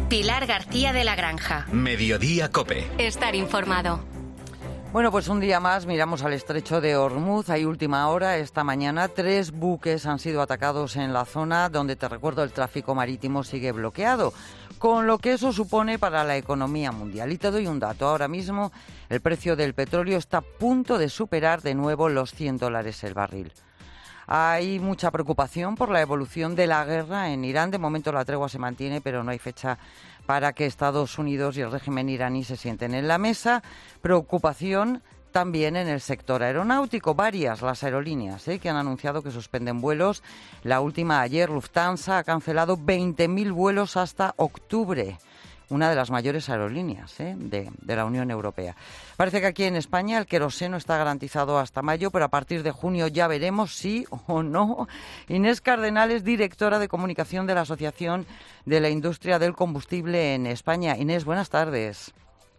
Pilar García de la Granja. Mediodía COPE. Estar informado. Bueno, pues un día más miramos al estrecho de Ormuz. Hay última hora. Esta mañana 3 buques han sido atacados en la zona donde, te recuerdo, el tráfico marítimo sigue bloqueado, con lo que eso supone para la economía mundial. Y te doy un dato. Ahora mismo el precio del petróleo está a punto de superar de nuevo los $100 el barril. Hay mucha preocupación por la evolución de la guerra en Irán. De momento la tregua se mantiene, pero no hay fecha para que Estados Unidos y el régimen iraní se sienten en la mesa. Preocupación también en el sector aeronáutico. Varias las aerolíneas que han anunciado que suspenden vuelos. La última ayer, Lufthansa ha cancelado 20.000 vuelos hasta octubre. Una de las mayores aerolíneas de la Unión Europea. Parece que aquí en España el queroseno está garantizado hasta mayo, pero a partir de junio ya veremos sí o no. Inés Cardenal es directora de comunicación de la Asociación de la Industria del Combustible en España. Inés, buenas tardes.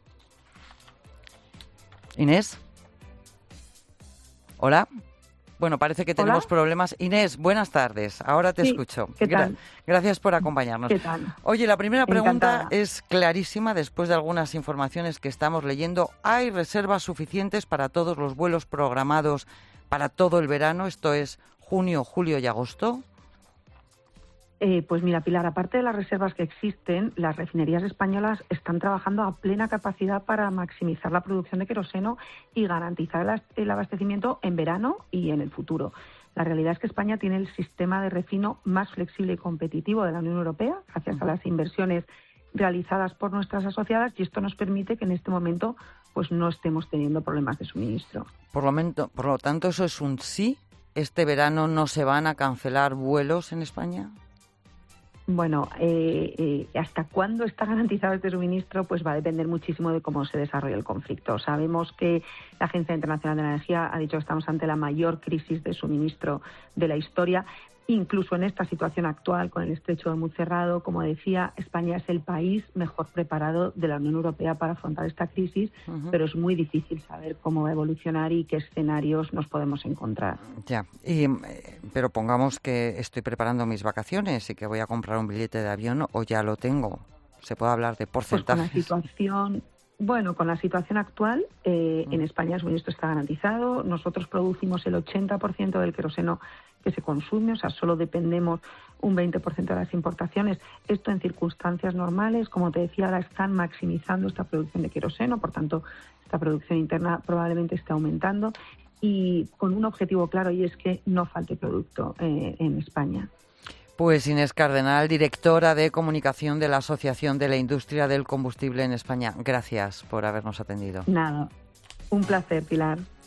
Inés. Hola. Bueno, parece que tenemos problemas. Inés, buenas tardes. Ahora te escucho. ¿Qué tal? Gracias por acompañarnos. ¿Qué tal? Oye, la primera pregunta Encantada. es clarísima después de algunas informaciones que estamos leyendo. ¿Hay reservas suficientes para todos los vuelos programados para todo el verano? Esto es junio, julio y agosto. Pues mira, Pilar, aparte de las reservas que existen, las refinerías españolas están trabajando a plena capacidad para maximizar la producción de queroseno y garantizar el abastecimiento en verano y en el futuro. La realidad es que España tiene el sistema de refino más flexible y competitivo de la Unión Europea, gracias a las inversiones realizadas por nuestras asociadas, y esto nos permite que en este momento pues no estemos teniendo problemas de suministro. Por lo tanto, eso es un sí. ¿Este verano no se van a cancelar vuelos en España? Bueno, hasta cuándo está garantizado este suministro, pues va a depender muchísimo de cómo se desarrolle el conflicto. Sabemos que la Agencia Internacional de la Energía ha dicho que estamos ante la mayor crisis de suministro de la historia. Incluso en esta situación actual, con el estrecho de Hormuz cerrado, como decía, España es el país mejor preparado de la Unión Europea para afrontar esta crisis, pero es muy difícil saber cómo va a evolucionar y qué escenarios nos podemos encontrar. Ya, pero pongamos que estoy preparando mis vacaciones y que voy a comprar un billete de avión o ya lo tengo. ¿Se puede hablar de porcentajes? Pues con la situación actual, en España el suministro está garantizado. Nosotros producimos el 80% del queroseno que se consume, o sea, solo dependemos un 20% de las importaciones. Esto en circunstancias normales, como te decía, ahora están maximizando esta producción de queroseno, por tanto, esta producción interna probablemente esté aumentando y con un objetivo claro, y es que no falte producto en España. Pues Inés Cardenal, directora de comunicación de la Asociación de la Industria del Combustible en España. Gracias por habernos atendido. Nada, un placer, Pilar.